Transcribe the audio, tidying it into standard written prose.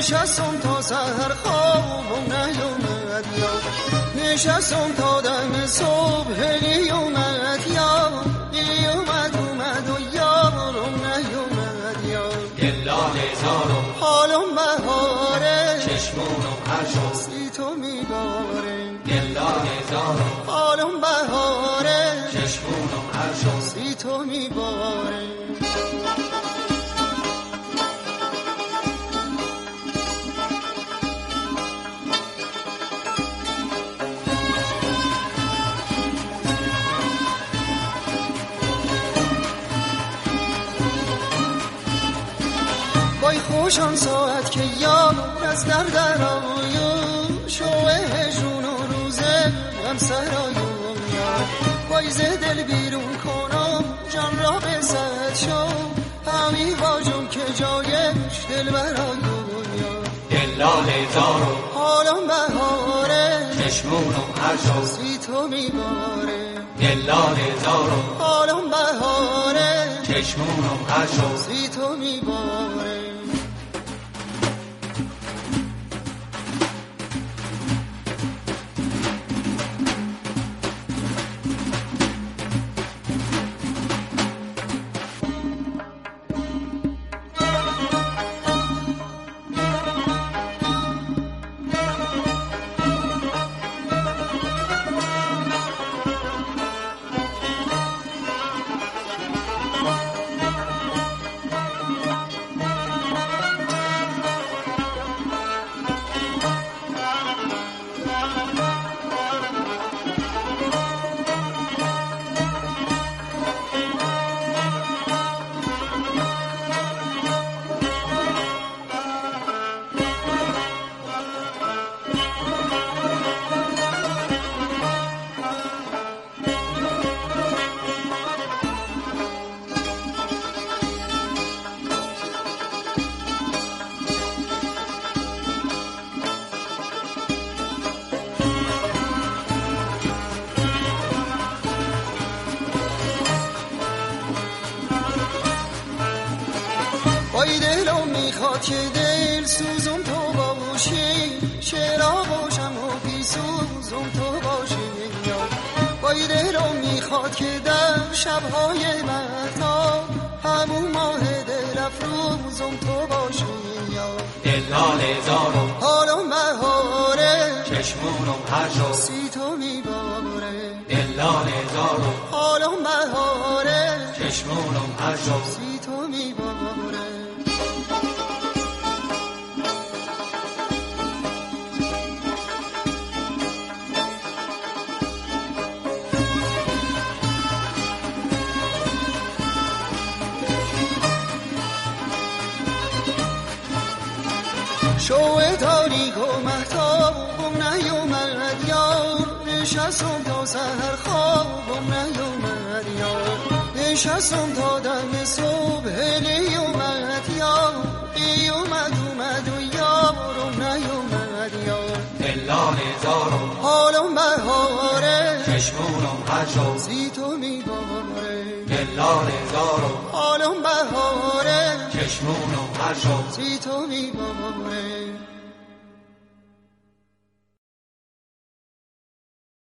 نشستم تا سحر خوابم نیومد یار، نشستم تا دم صبح نیومد یار، اومد و یارم نیومد یار. دلاله زارم حالم بهاره، چشمونم هر شب سی تو میباره. دلاله زارم حالم بهاره، چشمونم هر شب سی تو میباره. وای خوشان ساعت که یار از در آیم، شوه جون و روزه هم سرایوم یار. وای ز دل بیرون کنم جان را به سد شو، همی واجم که جایش دل برایوم یار. دلاله زارم حالم بهاره، چشمونم هر شب سی تو میباره. دلاله زارم حالم بهاره، چشمونم هر شب سی تو میباره. وای دلم میخواد که دل سوزم تو باشی، چرا باشم و بی سوزم تو باشی یار. وای دلم میخواد که در شبهای مهتاب همون ماه دل افروزم تو باشی یار. دلاله زارم حالم بهاره، چشمونم هر شب سی تو میباره. دلاله زارم حالم بهاره، چشمونم هر شب سی تو میباره. شوه تاریک و مهتابم نیومد یار، نشستم تا سحر خوابم نیومد یار، نشستم تا دم صبح نیومد یار، اومد و یارم نیومد یار. دلاله زارم حالم بهاره، چشمونم هر شب سی تو میباره. دلاله زارم حالم بهاره، چشمونم هر شب سی تو میباره.